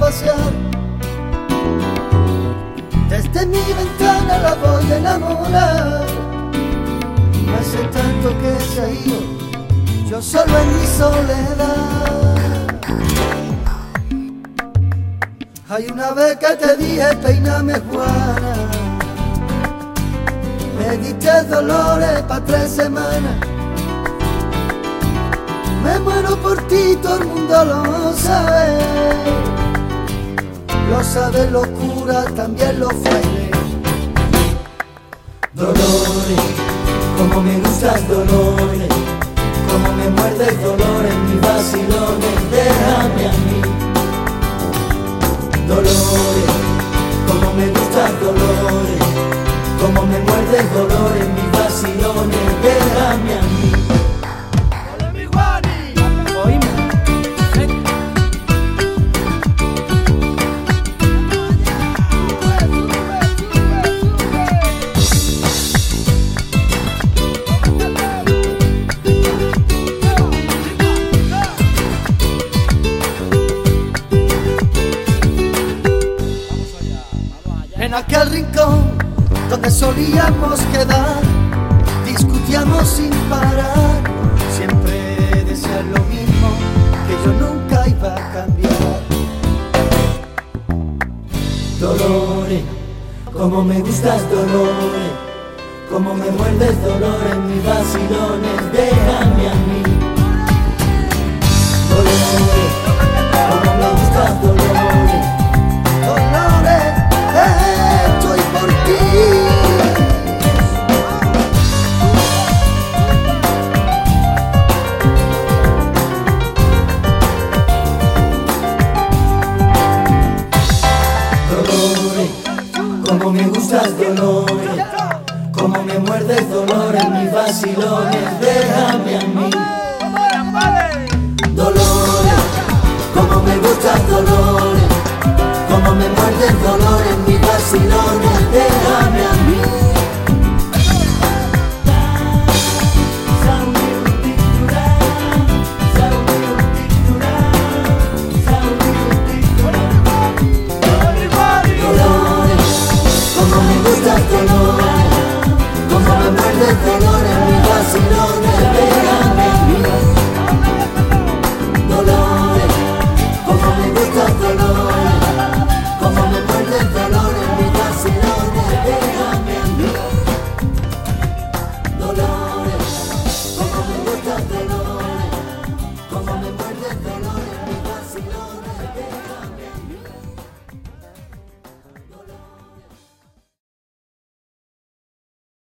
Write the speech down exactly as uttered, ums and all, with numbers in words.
pasear. Desde mi ventana la voy a enamorar. Hace tanto que se ha ido, yo solo en mi soledad. Hay una vez que te dije peíname Juana, me diste dolores pa' tres semanas. Me muero por ti, todo el mundo lo sabe. Lo saben los curas, también los frailes. Dolores, como me gustas Dolores, como me muerde el dolor en mis vacilones, déjame a mí. Dolores, como me gustas Dolores, como me muerde el dolor en mis vacilones, déjame a mí. En aquel rincón donde solíamos quedar, discutíamos sin parar, siempre decías lo mismo, que yo nunca iba a cambiar. Dolores, como me gustas Dolores, como me muerde el dolor en mis vacilones, déjame a mí. Dolores, como me gustas Dolores, Dolores, estoy por ti. Dolores, como me gustas Dolores, como me muerde el dolor en mis vacilones, déjame a mí.